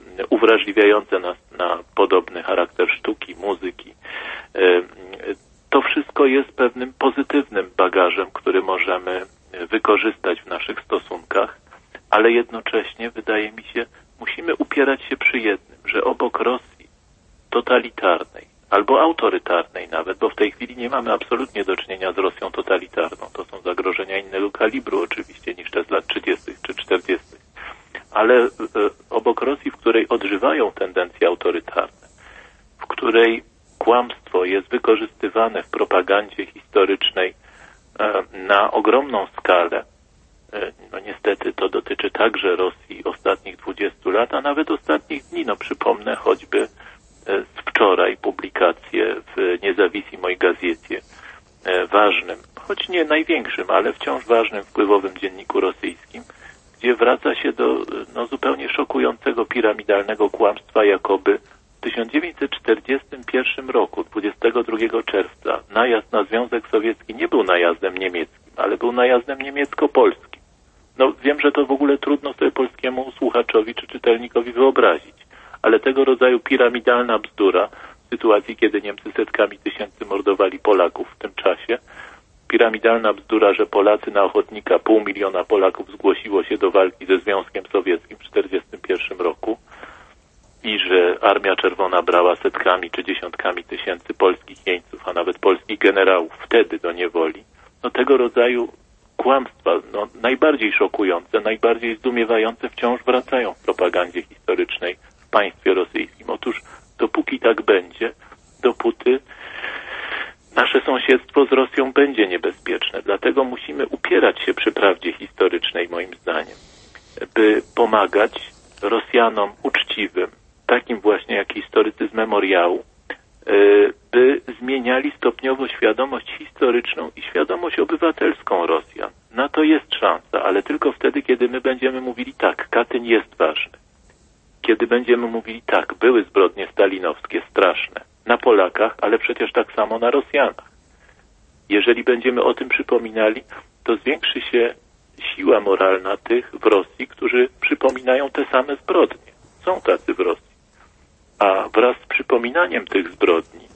uwrażliwiające nas na podobny charakter sztuki, muzyki. to wszystko jest pewnym pozytywnym bagażem, który możemy wykorzystać w naszych stosunkach, ale jednocześnie, wydaje mi się, musimy upierać się przy jednym, że obok Rosji totalitarnej, albo autorytarnej nawet, bo w tej chwili nie mamy absolutnie do czynienia z Rosją totalitarną. To są zagrożenia innego kalibru oczywiście niż te z lat 30. czy 40. Ale obok Rosji, w której odżywają tendencje autorytarne, w której kłamstwo jest wykorzystywane w propagandzie historycznej na ogromną skalę, no niestety to dotyczy także Rosji ostatnich 20 lat, a nawet ostatnich dni. No przypomnę choćby z wczoraj publikację w Niezawisłej gazecie, ważnym, choć nie największym, ale wciąż ważnym, wpływowym dzienniku rosyjskim, gdzie wraca się do zupełnie szokującego piramidalnego kłamstwa, jakoby w 1941 roku, 22 czerwca, najazd na Związek Sowiecki nie był najazdem niemieckim, ale był najazdem niemiecko-polskim. No wiem, że to w ogóle trudno sobie polskiemu słuchaczowi czy czytelnikowi wyobrazić, ale tego rodzaju piramidalna bzdura w sytuacji, kiedy Niemcy setkami tysięcy mordowali Polaków w tym czasie, piramidalna bzdura, że Polacy na ochotnika, 500 000 Polaków zgłosiło się do walki ze Związkiem Sowieckim w 1941 roku i że Armia Czerwona brała setkami czy dziesiątkami tysięcy polskich jeńców, a nawet polskich generałów wtedy do niewoli. No tego rodzaju kłamstwa, najbardziej szokujące, najbardziej zdumiewające wciąż wracają w propagandzie historycznej w państwie rosyjskim. Otóż dopóki tak będzie, dopóty nasze sąsiedztwo z Rosją będzie niebezpieczne. Dlatego musimy upierać się przy prawdzie historycznej, moim zdaniem, by pomagać Rosjanom uczciwym, takim właśnie jak historycy z memoriału, by zmieniali stopniowo świadomość historyczną i świadomość obywatelską Rosjan. Na to jest szansa, ale tylko wtedy, kiedy my będziemy mówili tak, Katyń jest ważny. Kiedy będziemy mówili tak, były zbrodnie stalinowskie straszne na Polakach, ale przecież tak samo na Rosjanach. Jeżeli będziemy o tym przypominali, to zwiększy się siła moralna tych w Rosji, którzy przypominają te same zbrodnie. Są tacy w Rosji. A wraz z przypominaniem tych zbrodni,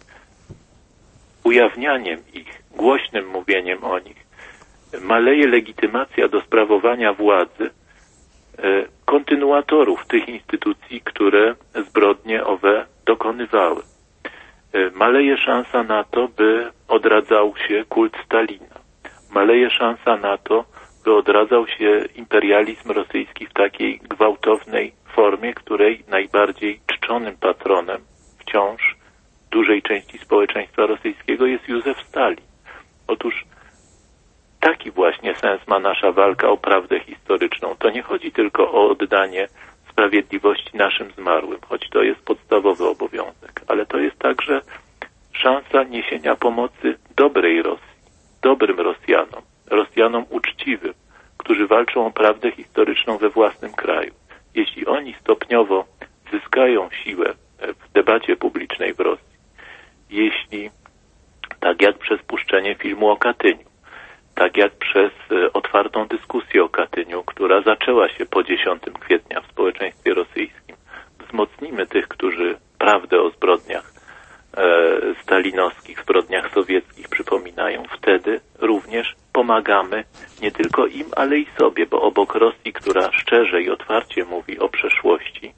ujawnianiem ich, głośnym mówieniem o nich, maleje legitymacja do sprawowania władzy kontynuatorów tych instytucji, które zbrodnie owe dokonywały. Maleje szansa na to, by odradzał się kult Stalina. Maleje szansa na to, by odradzał się imperializm rosyjski w takiej gwałtownej formie, której najbardziej czczonym patronem wciąż dużej części społeczeństwa rosyjskiego jest Józef Stalin. Otóż taki właśnie sens ma nasza walka o prawdę historyczną. To nie chodzi tylko o oddanie sprawiedliwości naszym zmarłym, choć to jest podstawowy obowiązek, ale to jest także szansa niesienia pomocy dobrej Rosji, dobrym Rosjanom, Rosjanom uczciwym, którzy walczą o prawdę historyczną we własnym kraju. Jeśli oni stopniowo zyskają siłę w debacie publicznej w Rosji, jeśli, tak jak przez puszczenie filmu o Katyniu, tak jak przez otwartą dyskusję o Katyniu, która zaczęła się po 10 kwietnia w społeczeństwie rosyjskim, wzmocnimy tych, którzy prawdę o zbrodniach stalinowskich, zbrodniach sowieckich przypominają, wtedy również pomagamy nie tylko im, ale i sobie, bo obok Rosji, która szczerze i otwarcie mówi o przeszłości,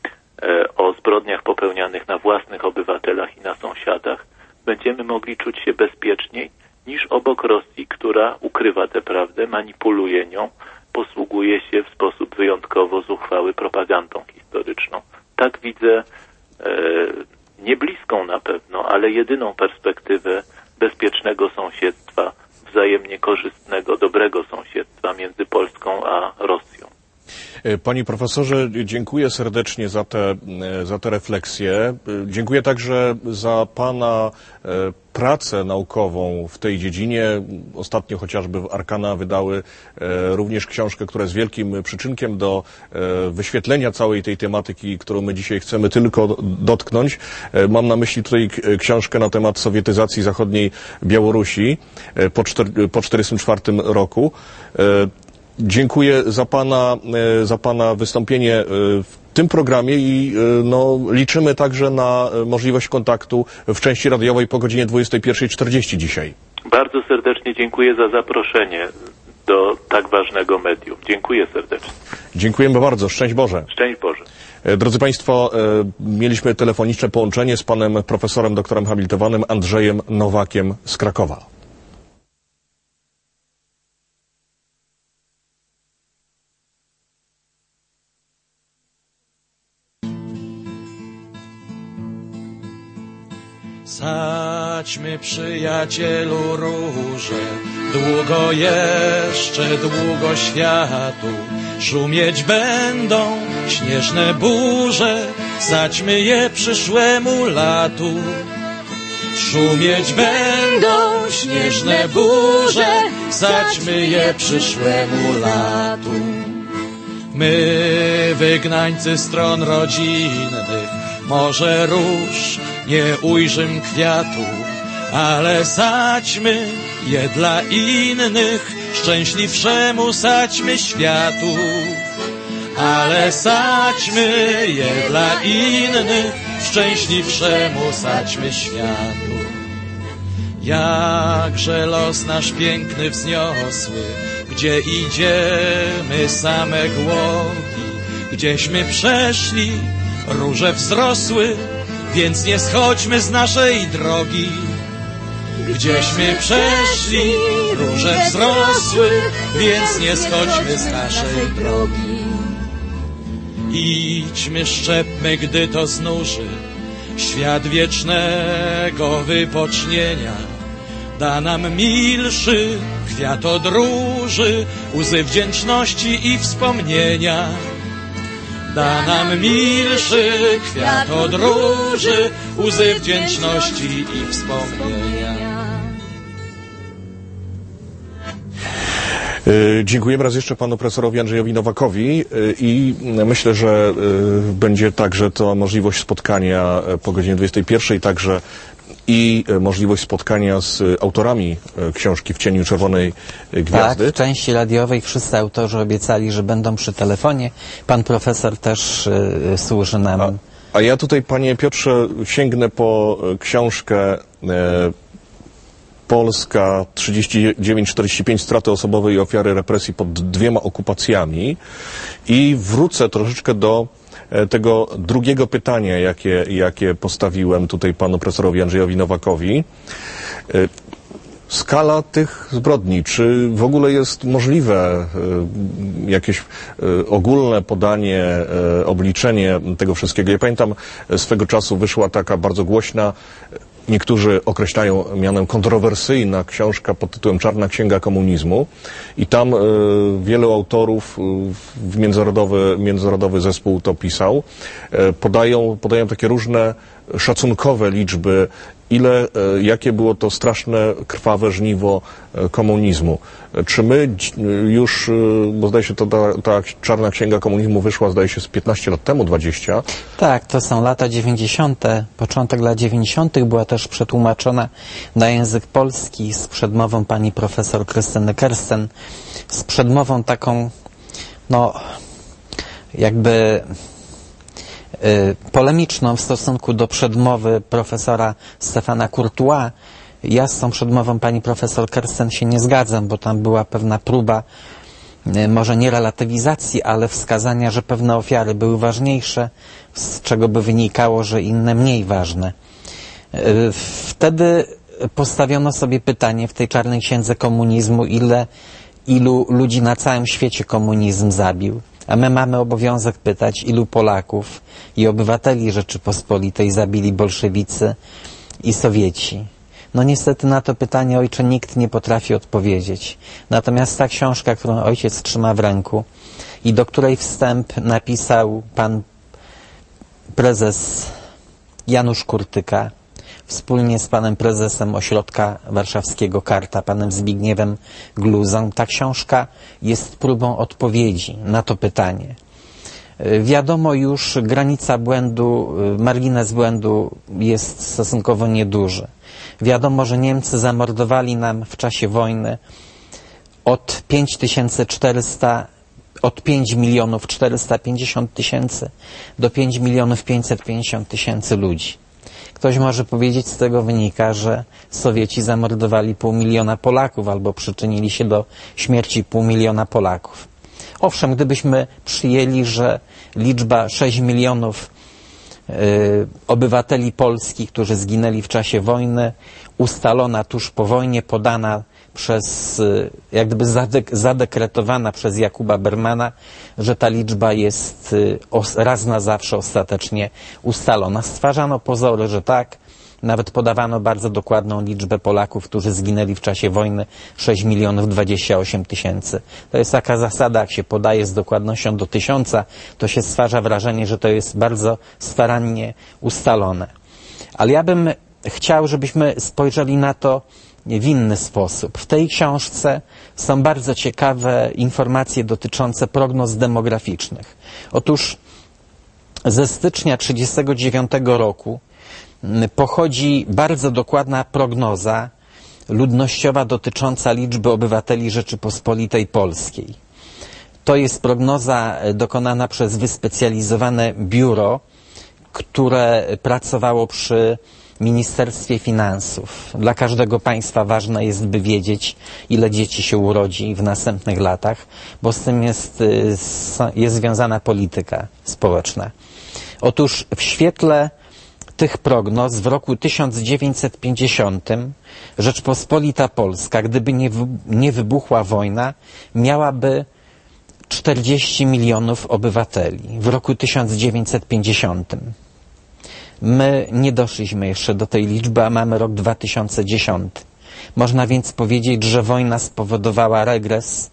o zbrodniach popełnianych na własnych obywatelach i na sąsiadach, będziemy mogli czuć się bezpieczniej niż obok Rosji, która ukrywa tę prawdę, manipuluje nią, posługuje się w sposób wyjątkowo zuchwały propagandą historyczną. Tak widzę nie bliską na pewno, ale jedyną perspektywę bezpiecznego sąsiedztwa, wzajemnie korzystnego, dobrego sąsiedztwa między Polską a Rosją. Panie profesorze, dziękuję serdecznie za te refleksje. Dziękuję także za Pana pracę naukową w tej dziedzinie. Ostatnio chociażby Arkana wydały również książkę, która jest wielkim przyczynkiem do wyświetlenia całej tej tematyki, którą my dzisiaj chcemy tylko dotknąć. Mam na myśli tutaj książkę na temat sowietyzacji zachodniej Białorusi po 1944 roku. Dziękuję za pana wystąpienie w tym programie i no, liczymy także na możliwość kontaktu w części radiowej po godzinie 21:40 dzisiaj. Bardzo serdecznie dziękuję za zaproszenie do tak ważnego medium. Dziękuję serdecznie. Dziękujemy bardzo. Szczęść Boże. Szczęść Boże. Drodzy Państwo, mieliśmy telefoniczne połączenie z panem profesorem doktorem habilitowanym Andrzejem Nowakiem z Krakowa. Sadźmy, przyjacielu, róże, długo jeszcze, długo światu. Szumieć będą śnieżne burze, sadźmy je przyszłemu latu. Szumieć będą śnieżne burze, sadźmy je przyszłemu latu. My, wygnańcy stron rodzinnych, może róż nie ujrzym kwiatu, ale sadźmy je dla innych, szczęśliwszemu sadźmy światu. Ale sadźmy je dla innych, szczęśliwszemu sadźmy światu. Jakże los nasz piękny wzniosły, gdzie idziemy same głąki, gdzieśmy przeszli, róże wzrosły, więc nie schodźmy z naszej drogi. Gdzieśmy przeszli, róże wzrosły, więc nie schodźmy z naszej drogi. Idźmy, szczepmy, gdy to znuży, świat wiecznego wypocznienia. Da nam milszy kwiat od róży, łzy wdzięczności i wspomnienia. Da nam milszy kwiat od róży, łzy wdzięczności i wspomnienia. Dziękujemy raz jeszcze panu profesorowi Andrzejowi Nowakowi i myślę, że będzie także to możliwość spotkania po godzinie 21:00, także i możliwość spotkania z autorami książki W cieniu czerwonej gwiazdy. Tak, w części radiowej wszyscy autorzy obiecali, że będą przy telefonie. Pan profesor też służy nam. A ja tutaj, panie Piotrze, sięgnę po książkę Polska 39-45, straty osobowe i ofiary represji pod 2 okupacjami i wrócę troszeczkę do tego drugiego pytania, jakie postawiłem tutaj panu profesorowi Andrzejowi Nowakowi. Skala tych zbrodni, czy w ogóle jest możliwe jakieś ogólne podanie, obliczenie tego wszystkiego? Ja pamiętam, swego czasu wyszła taka bardzo głośna, niektórzy określają mianem kontrowersyjna książka pod tytułem Czarna Księga Komunizmu i tam wielu autorów, międzynarodowy zespół to pisał, podają takie różne szacunkowe liczby, jakie było to straszne, krwawe żniwo komunizmu. Czy my już, bo zdaje się ta Czarna Księga Komunizmu wyszła, zdaje się, z 15 lat temu, 20. Tak, to są lata 90., początek lat 90. była też przetłumaczona na język polski z przedmową pani profesor Krystyny Kersten, z przedmową taką, no, jakby polemiczną w stosunku do przedmowy profesora Stefana Courtois. Ja z tą przedmową pani profesor Kersten się nie zgadzam, bo tam była pewna próba, może nie relatywizacji, ale wskazania, że pewne ofiary były ważniejsze, z czego by wynikało, że inne mniej ważne. Wtedy postawiono sobie pytanie w tej Czarnej Księdze Komunizmu, ilu ludzi na całym świecie komunizm zabił. A my mamy obowiązek pytać, ilu Polaków i obywateli Rzeczypospolitej zabili bolszewicy i Sowieci. No niestety na to pytanie, ojcze, nikt nie potrafi odpowiedzieć. Natomiast ta książka, którą ojciec trzyma w ręku i do której wstęp napisał pan prezes Janusz Kurtyka, wspólnie z panem prezesem Ośrodka Warszawskiego Karta, panem Zbigniewem Gluzą. Ta książka jest próbą odpowiedzi na to pytanie. Wiadomo już, granica błędu, margines błędu jest stosunkowo nieduży. Wiadomo, że Niemcy zamordowali nam w czasie wojny od 5 milionów 450 tysięcy do 5 milionów 550 tysięcy ludzi. Ktoś może powiedzieć, z tego wynika, że Sowieci zamordowali 500 000 Polaków albo przyczynili się do śmierci 500 000 Polaków. Owszem, gdybyśmy przyjęli, że liczba 6 milionów obywateli Polski, którzy zginęli w czasie wojny, ustalona tuż po wojnie, podana przez, jak gdyby zadekretowana przez Jakuba Bermana, że ta liczba jest raz na zawsze ostatecznie ustalona. Stwarzano pozory, że tak. Nawet podawano bardzo dokładną liczbę Polaków, którzy zginęli w czasie wojny, 6 28 000. To jest taka zasada, jak się podaje z dokładnością do 1000, to się stwarza wrażenie, że to jest bardzo starannie ustalone. Ale ja bym chciał, żebyśmy spojrzeli na to w inny sposób. W tej książce są bardzo ciekawe informacje dotyczące prognoz demograficznych. Otóż ze stycznia 1939 roku pochodzi bardzo dokładna prognoza ludnościowa dotycząca liczby obywateli Rzeczypospolitej Polskiej. To jest prognoza dokonana przez wyspecjalizowane biuro, które pracowało przy Ministerstwie Finansów. Dla każdego państwa ważne jest, by wiedzieć, ile dzieci się urodzi w następnych latach, bo z tym jest związana polityka społeczna. Otóż w świetle tych prognoz w roku 1950 Rzeczpospolita Polska, gdyby nie wybuchła wojna, miałaby 40 milionów obywateli w roku 1950. My nie doszliśmy jeszcze do tej liczby, a mamy rok 2010. Można więc powiedzieć, że wojna spowodowała regres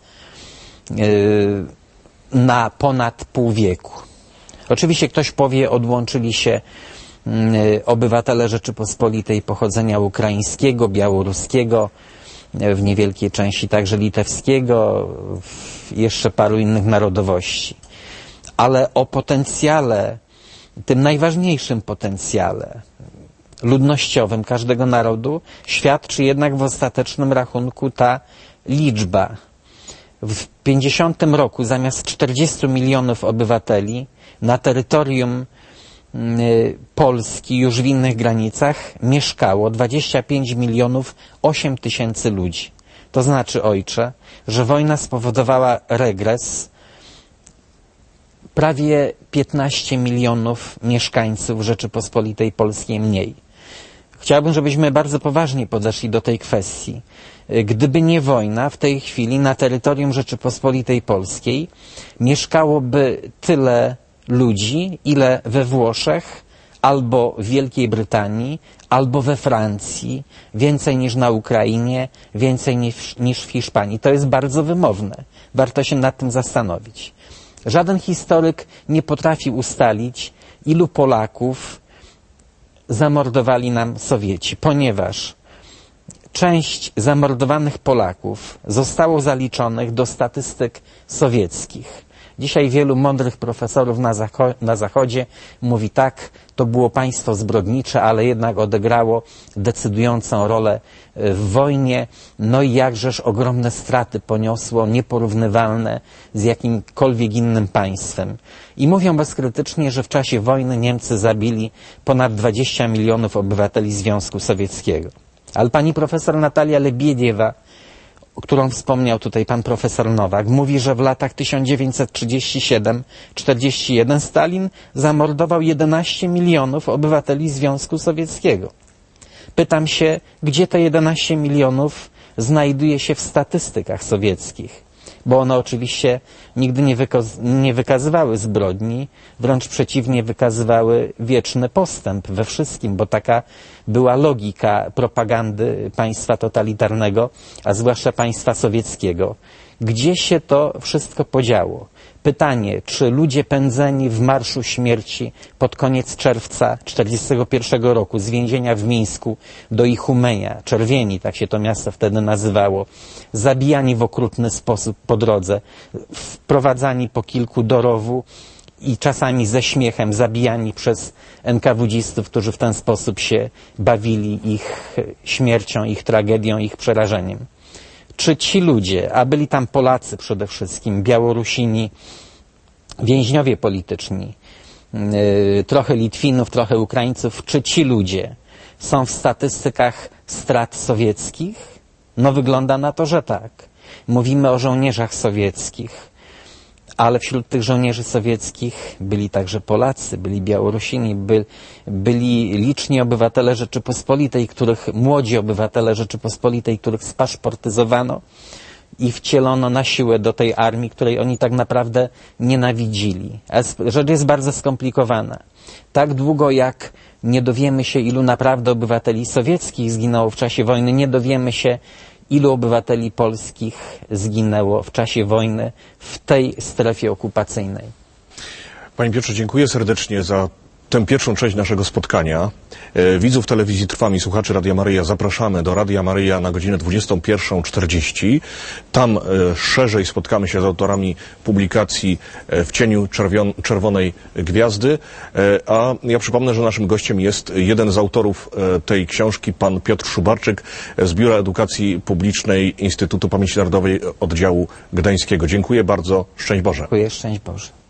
na ponad pół wieku. Oczywiście ktoś powie, odłączyli się obywatele Rzeczypospolitej pochodzenia ukraińskiego, białoruskiego, w niewielkiej części także litewskiego, jeszcze paru innych narodowości. Ale o potencjale, tym najważniejszym potencjale ludnościowym każdego narodu świadczy jednak w ostatecznym rachunku ta liczba. W 50 roku zamiast 40 milionów obywateli na terytorium Polski już w innych granicach mieszkało 25 milionów 8 tysięcy ludzi. To znaczy, ojcze, że wojna spowodowała regres prawie 15 milionów mieszkańców Rzeczypospolitej Polskiej mniej. Chciałbym, żebyśmy bardzo poważnie podeszli do tej kwestii. Gdyby nie wojna, w tej chwili na terytorium Rzeczypospolitej Polskiej mieszkałoby tyle ludzi, ile we Włoszech, albo w Wielkiej Brytanii, albo we Francji, więcej niż na Ukrainie, więcej niż w Hiszpanii. To jest bardzo wymowne. Warto się nad tym zastanowić. Żaden historyk nie potrafi ustalić, ilu Polaków zamordowali nam Sowieci, ponieważ część zamordowanych Polaków zostało zaliczonych do statystyk sowieckich. Dzisiaj wielu mądrych profesorów na Zachodzie mówi tak, to było państwo zbrodnicze, ale jednak odegrało decydującą rolę w wojnie. No i jakżeż ogromne straty poniosło, nieporównywalne z jakimkolwiek innym państwem. I mówią bezkrytycznie, że w czasie wojny Niemcy zabili ponad 20 milionów obywateli Związku Sowieckiego. Ale pani profesor Natalia Lebiediewa, o którą wspomniał tutaj pan profesor Nowak, mówi, że w latach 1937-41 Stalin zamordował 11 milionów obywateli Związku Sowieckiego. Pytam się, gdzie te 11 milionów znajduje się w statystykach sowieckich, bo one oczywiście nigdy nie wykazywały zbrodni, wręcz przeciwnie, wykazywały wieczny postęp we wszystkim, bo taka była logika propagandy państwa totalitarnego, a zwłaszcza państwa sowieckiego. Gdzie się to wszystko podziało? Pytanie, czy ludzie pędzeni w Marszu Śmierci pod koniec czerwca 1941 roku z więzienia w Mińsku do Ichumenia, Czerwieni, tak się to miasto wtedy nazywało, zabijani w okrutny sposób po drodze, wprowadzani po kilku do rowu i czasami ze śmiechem zabijani przez NKWD-stów, którzy w ten sposób się bawili ich śmiercią, ich tragedią, ich przerażeniem. czy ci ludzie, a byli tam Polacy przede wszystkim, Białorusini, więźniowie polityczni, trochę Litwinów, trochę Ukraińców, czy ci ludzie są w statystykach strat sowieckich? No wygląda na to, że tak. Mówimy o żołnierzach sowieckich, ale wśród tych żołnierzy sowieckich byli także Polacy, byli Białorusini, byli liczni obywatele Rzeczypospolitej, młodzi obywatele Rzeczypospolitej, których spaszportyzowano i wcielono na siłę do tej armii, której oni tak naprawdę nienawidzili. Rzecz jest bardzo skomplikowana. Tak długo jak nie dowiemy się, ilu naprawdę obywateli sowieckich zginęło w czasie wojny, nie dowiemy się, ilu obywateli polskich zginęło w czasie wojny w tej strefie okupacyjnej. Panie Piotrze, dziękuję serdecznie za tę pierwszą część naszego spotkania. Widzów telewizji Trwam i słuchaczy Radia Maryja zapraszamy do Radia Maryja na godzinę 21:40. Tam szerzej spotkamy się z autorami publikacji W cieniu czerwonej gwiazdy. A ja przypomnę, że naszym gościem jest jeden z autorów tej książki, pan Piotr Szubarczyk z Biura Edukacji Publicznej Instytutu Pamięci Narodowej Oddziału Gdańskiego. Dziękuję bardzo. Szczęść Boże. Dziękuję, szczęść Boże.